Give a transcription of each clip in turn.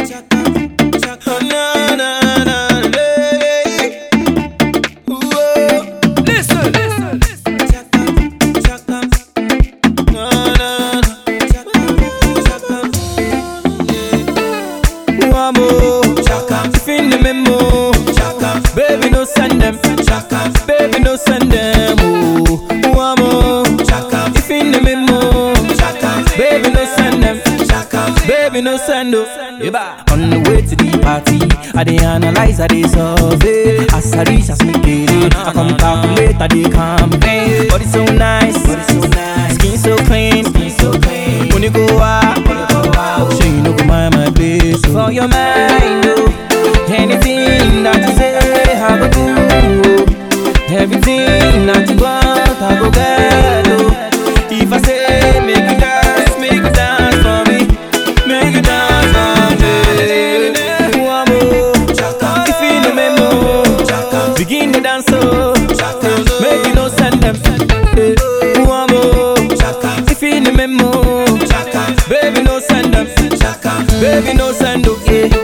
Oh, na, na, na, hey. Whoa. Listen. Na, na, na. One more. If in the memo, baby no send them. Baby no send them. One more. If in the memo, baby no send them. Baby no send them. On the way to the party, I dey analyze, I dey survey. As I reach, I speak it. I come calculate, I dey campaign. Body so nice, skin so clean. When you go out, sure you no go mind my place. For your mind, oh, anything that you say, I go do. Everything that you want, I go get. Oh, if I say make you dance for me, make you dance for me. One more, if you no memo, begin the dance, oh, make you no send them. One more, if you no memo, baby no send them, baby no send them.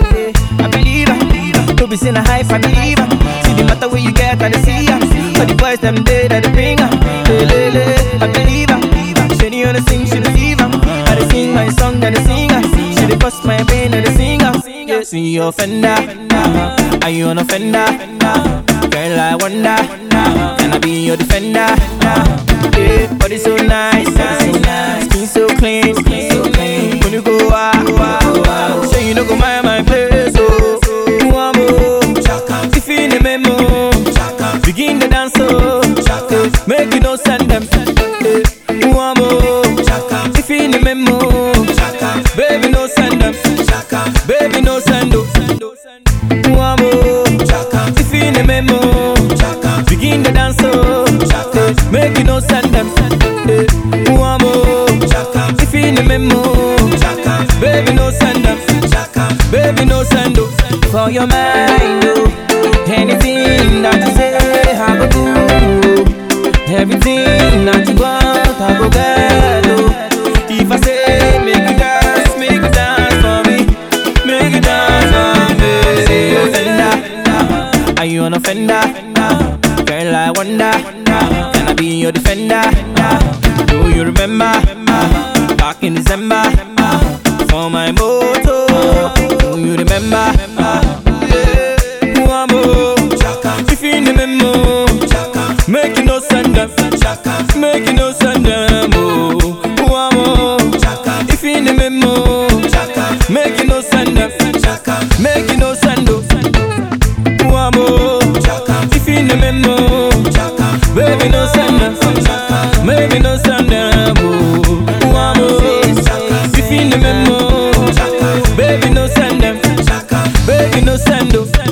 I believe her, to be seen a hype, I believe her. See the matter where you get, I see her. For the boys them dead, I bring her. I believe her. She wanna sing, she deceive her. I dey sing my song, I dey sing her. She dey bust my pain, I dey sing her. Yeah, see you offender, are you an offender? Girl, I wonder, can I be your defender? Yeah, body so nice, skin so clean. When you go out, say you no go mind my place. Oh, one more, if you in the memo, begin the dance. Oh, make you no send them. One more, if you in the memo, baby no send them, baby no send them. One more, if you in the memo, begin the dance. Oh, make you no send them. One more, if you in the memo, baby no send them, baby no send them. For your mind, oh, anything that you say, I go do. Everything that you want, I go get. Oh, if I say make you dance for me, make you dance for me. Say you offender, are you an offender? Girl, I wonder, can I be your defender? Do you remember back in December for my moto? Do you remember? One more, if you in the memo, make you no send them, make you no send them. Oh, one more, if you in the memo, make you no send them, make you no send them. One more, if you in the memo, baby no send them, baby no send them. Oh, one more, if you in the memo, baby no send them, baby no send them.